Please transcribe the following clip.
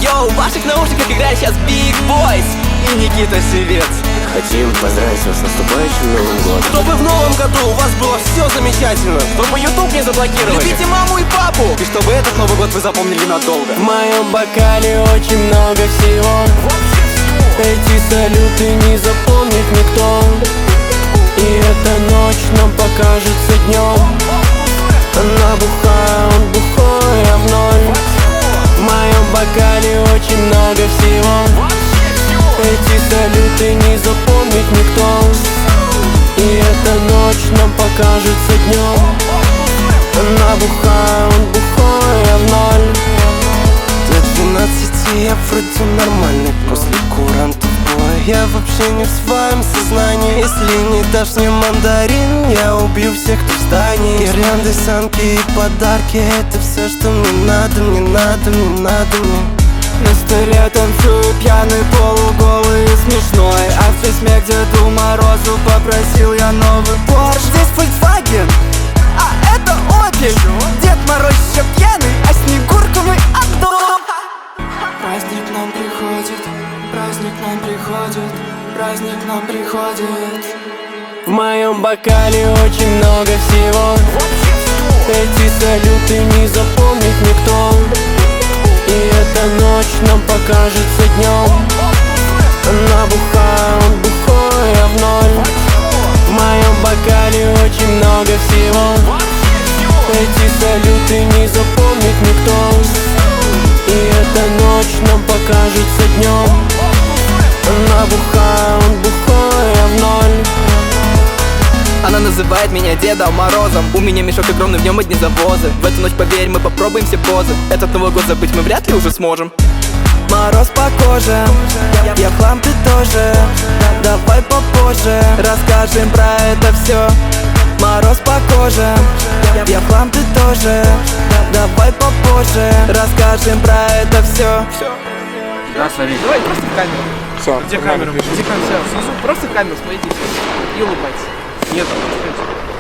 Йоу, в ваших наушниках играет сейчас Big Boys и Никита Севец. Хотим поздравить вас с наступающим Новым годом. Чтобы в новом году у вас было все замечательно. Чтобы YouTube не заблокировали. Любите маму и папу. И чтобы этот Новый год вы запомнили надолго. В моем бокале очень много всего. Эти салюты не запомнит никто. И эта ночь нам покажется днем. Она бухая, он бухой, а в ноль. В моем бокале очень много всего. Эти салюты не запомнит никто. И эта ночь нам покажется днем. Она бухая, он бухой, а в ноль. До 12 я вроде нормальный. После курантов боя я вообще не в своем сознании. Если не дашь мне мандарин, я убью всех, кто встанет. Гирлянды, санки и подарки — это все, что мне надо, мне надо, мне надо, мне. На столе танцую пьяный, полуголый и смешной. А в письме к Деду Морозу попросил я новый Порш. Здесь Volkswagen, а это Opel. Дед Мороз еще пьяный, а Снегурку мы отдал. Праздник нам приходит, праздник нам приходит, праздник нам приходит. В моем бокале очень много всего. Эти салюты не запомнит никто. И эта ночь нам покажется днем. Она бухая, он бухой, а в ноль. В моем бокале очень много всего. Эти салюты не запомнит никто. И эта ночь нам покажется днем. Она бухая, он бухой, а в ноль. Она называет меня Дедом Морозом. У меня мешок огромный, в нем одни завозы. В эту ночь, поверь, мы попробуем все позы. Этот Новый год забыть мы вряд ли уже сможем. Мороз по коже, я в хлам, ты тоже. Давай попозже расскажем про это все. Мороз по коже, я в хлам, ты тоже. Давай попозже расскажем про это все. Да, смотри. Давай просто в камеру. Все, Где камера? Где камера? Снизу просто в камеру смотрите и улыбайтесь. Нет,